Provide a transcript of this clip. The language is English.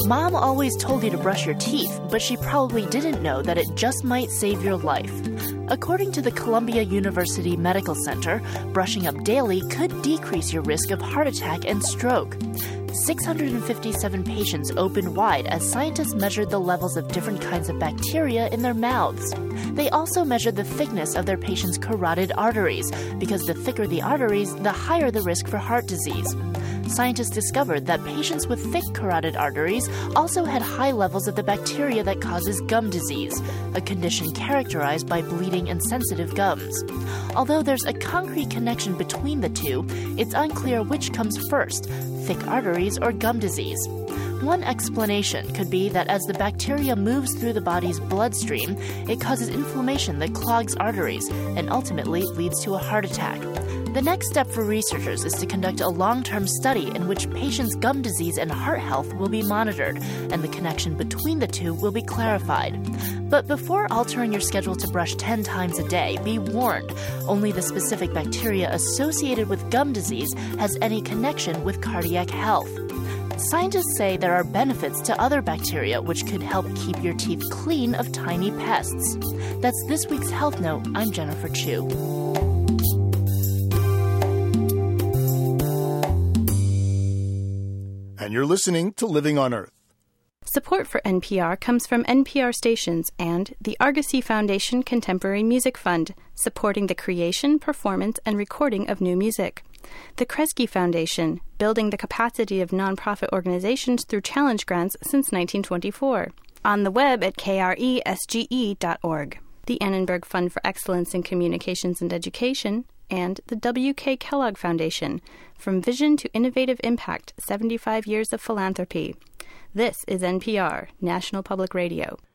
Mom always told you to brush your teeth, but she probably didn't know that it just might save your life. According to the Columbia University Medical Center, brushing up daily could decrease your risk of heart attack and stroke. 657 patients opened wide as scientists measured the levels of different kinds of bacteria in their mouths. They also measured the thickness of their patients' carotid arteries, because the thicker the arteries, the higher the risk for heart disease. Scientists discovered that patients with thick carotid arteries also had high levels of the bacteria that causes gum disease, a condition characterized by bleeding and sensitive gums. Although there's a concrete connection between the two, it's unclear which comes first, thick arteries or gum disease. One explanation could be that as the bacteria moves through the body's bloodstream, it causes inflammation that clogs arteries and ultimately leads to a heart attack. The next step for researchers is to conduct a long-term study in which patients' gum disease and heart health will be monitored, and the connection between the two will be clarified. But before altering your schedule to brush 10 times a day, be warned, only the specific bacteria associated with gum disease has any connection with cardiac health. Scientists say there are benefits to other bacteria which could help keep your teeth clean of tiny pests. That's this week's Health Note. I'm Jennifer Chu. And you're listening to Living on Earth. Support for NPR comes from NPR stations and the Argosy Foundation Contemporary Music Fund, supporting the creation, performance, and recording of new music. The Kresge Foundation, building the capacity of nonprofit organizations through challenge grants since 1924. On the web at kresge.org. The Annenberg Fund for Excellence in Communications and Education, and the W.K. Kellogg Foundation, From Vision to Innovative Impact, 75 Years of Philanthropy. This is NPR, National Public Radio.